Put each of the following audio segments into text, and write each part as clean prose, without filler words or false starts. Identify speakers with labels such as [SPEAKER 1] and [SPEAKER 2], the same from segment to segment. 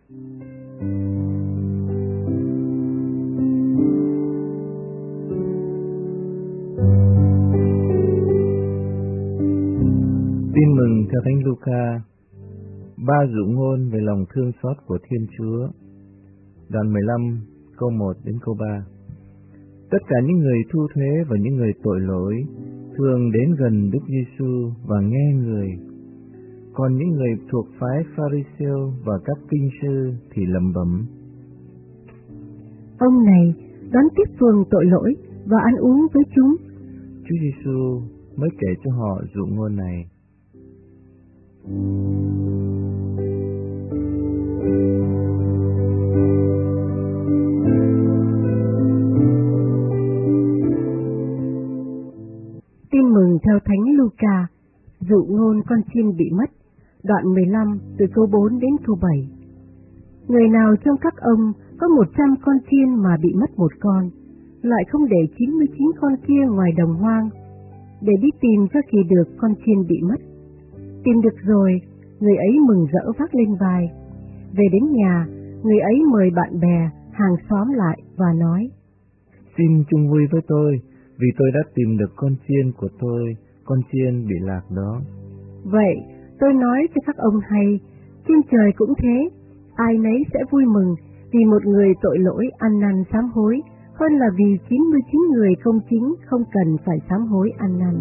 [SPEAKER 1] Tin mừng theo Thánh Luca. Ba dụ ngôn về lòng thương xót của Thiên Chúa. Đoạn 15 câu 1 đến câu 3. Tất cả những người thu thuế và những người tội lỗi thường đến gần Đức Giêsu và nghe người. Còn những người thuộc phái Pha-ri-siêu và các kinh sư thì lẩm bẩm:
[SPEAKER 2] Ông này đón tiếp phường tội lỗi và ăn uống với chúng.
[SPEAKER 1] Chúa Giêsu mới kể cho họ dụ ngôn này.
[SPEAKER 2] Tin mừng theo Thánh Luca. Dụ ngôn con chiên bị mất. Đoạn 15 từ câu 4 đến câu 7. Người nào trong các ông có 100 con chiên mà bị mất một con, lại không để 99 con kia ngoài đồng hoang, để đi tìm cho kỳ được con chiên bị mất. Tìm được rồi, người ấy mừng rỡ vác lên vai. Về đến nhà, người ấy mời bạn bè, hàng xóm lại và nói:
[SPEAKER 1] Xin chung vui với tôi, vì tôi đã tìm được con chiên của tôi, con chiên bị lạc đó.
[SPEAKER 2] Vậy, tôi nói cho các ông hay, trên trời cũng thế, ai nấy sẽ vui mừng vì một người tội lỗi ăn năn sám hối, hơn là vì 99 người không chính không cần phải sám hối ăn năn.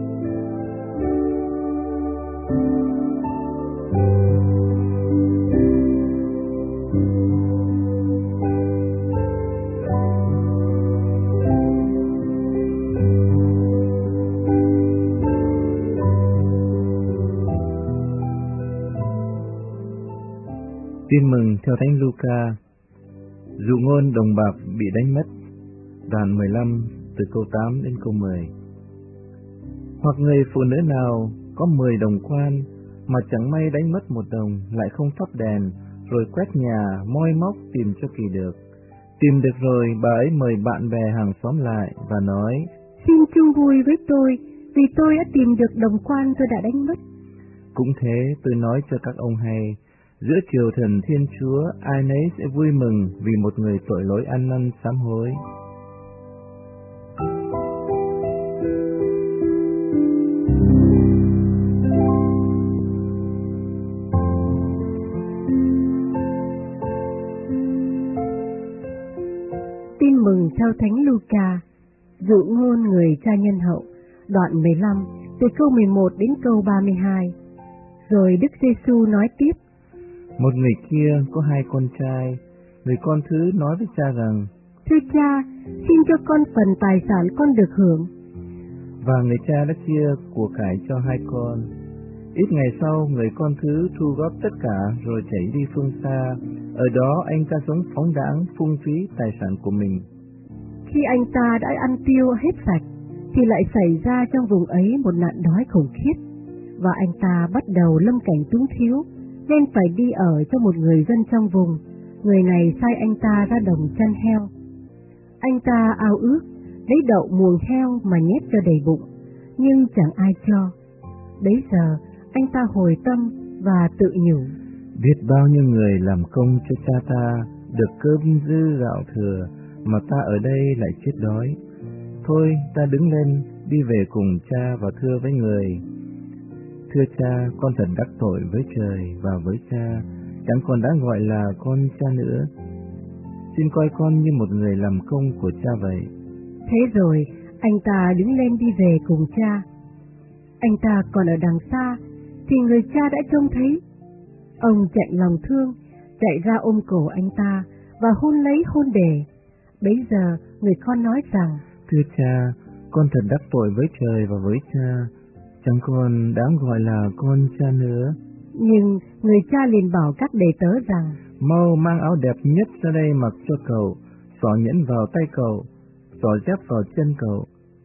[SPEAKER 1] Tin mừng theo Thánh Luca. Dụ ngôn đồng bạc bị đánh mất. Đoạn 15 từ câu 8 đến câu 10. Hoặc người phụ nữ nào có 10 đồng quan mà chẳng may đánh mất một đồng, lại không thắp đèn, rồi quét nhà moi móc tìm cho kỳ được. Tìm được rồi, bà ấy mời bạn bè hàng xóm lại và nói:
[SPEAKER 2] Xin chung vui với tôi, vì tôi đã tìm được đồng quan tôi đã đánh mất.
[SPEAKER 1] Cũng thế, tôi nói cho các ông hay, giữa triều thần Thiên Chúa, ai nấy sẽ vui mừng vì một người tội lỗi ăn năn sám hối.
[SPEAKER 2] Tin mừng theo Thánh Luca. Dụ ngôn người cha nhân hậu. Đoạn 15 từ câu 11 đến câu 32. Rồi Đức Giêsu nói tiếp:
[SPEAKER 1] Một người kia có 2 con trai. Người con thứ nói với cha rằng:
[SPEAKER 2] Thưa cha, xin cho con phần tài sản con được hưởng.
[SPEAKER 1] Và người cha đã chia của cải cho 2 con. Ít ngày sau, người con thứ thu góp tất cả rồi chạy đi phương xa. Ở đó anh ta sống phóng đãng, phung phí tài sản của mình.
[SPEAKER 2] Khi anh ta đã ăn tiêu hết sạch, thì lại xảy ra trong vùng ấy một nạn đói khủng khiếp, và anh ta bắt đầu lâm cảnh túng thiếu, nên phải đi ở cho một người dân trong vùng. Người này sai anh ta ra đồng chăn heo. Anh ta ao ước lấy đậu muồng heo mà nhét cho đầy bụng, nhưng chẳng ai cho. Bấy giờ anh ta hồi tâm và tự nhủ:
[SPEAKER 1] Biết bao nhiêu người làm công cho cha ta được cơm dư gạo thừa, mà ta ở đây lại chết đói. Thôi ta đứng lên đi về cùng cha và thưa với người: Thưa cha, con thật đắc tội với trời và với cha, chẳng còn đáng gọi là con cha nữa. Xin coi con như một người làm công của cha vậy.
[SPEAKER 2] Thế rồi anh ta đứng lên đi về cùng cha. Anh ta còn ở đằng xa thì người cha đã trông thấy. Ông chạy lòng thương, chạy ra ôm cổ anh ta và hôn lấy hôn để. Bấy giờ người con nói rằng:
[SPEAKER 1] Thưa cha, con thật đắc tội với trời và với cha, chẳng còn đáng gọi là con cha nữa.
[SPEAKER 2] Nhưng người cha liền bảo các đệ tớ rằng:
[SPEAKER 1] Mau mang áo đẹp nhất ra đây mặc cho cậu, xỏ nhẫn vào tay cậu, xỏ dép vào chân cậu.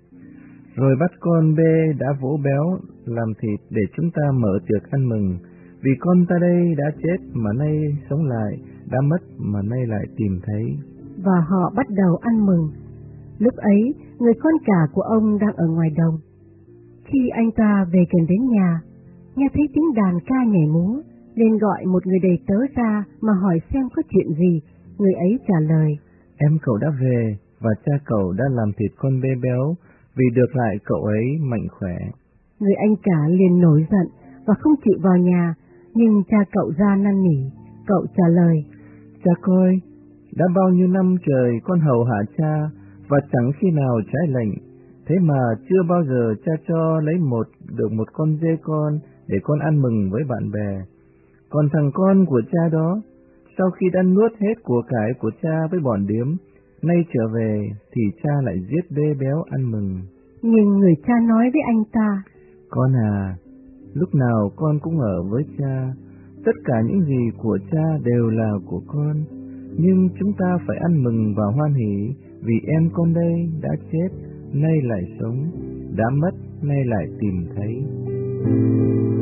[SPEAKER 1] Rồi bắt con bê đã vỗ béo làm thịt để chúng ta mở tiệc ăn mừng, vì con ta đây đã chết mà nay sống lại, đã mất mà nay lại tìm thấy.
[SPEAKER 2] Và họ bắt đầu ăn mừng. Lúc ấy, người con cả của ông đang ở ngoài đồng. Khi anh ta về gần đến nhà, nghe thấy tiếng đàn ca nhảy múa, Lên gọi một người đầy tớ ra mà hỏi xem có chuyện gì. Người ấy trả lời:
[SPEAKER 1] Em cậu đã về và cha cậu đã làm thịt con bê béo vì được lại cậu ấy mạnh khỏe.
[SPEAKER 2] Người anh cả liền nổi giận và không chịu vào nhà, nhưng cha cậu ra năn nỉ. Cậu trả lời:
[SPEAKER 1] Cha coi, đã bao nhiêu năm trời con hầu hạ cha và chẳng khi nào trái lệnh, thế mà chưa bao giờ cha cho lấy được một con dê con để con ăn mừng với bạn bè. Còn thằng con của cha đó, sau khi đã nuốt hết của cải của cha với bọn điếm, nay trở về thì cha lại giết bê béo ăn mừng.
[SPEAKER 2] Nhưng người cha nói với anh ta:
[SPEAKER 1] Con à, lúc nào con cũng ở với cha, tất cả những gì của cha đều là của con, nhưng chúng ta phải ăn mừng và hoan hỉ vì em con đây đã chết, nay lại sống, đã mất, nay lại tìm thấy.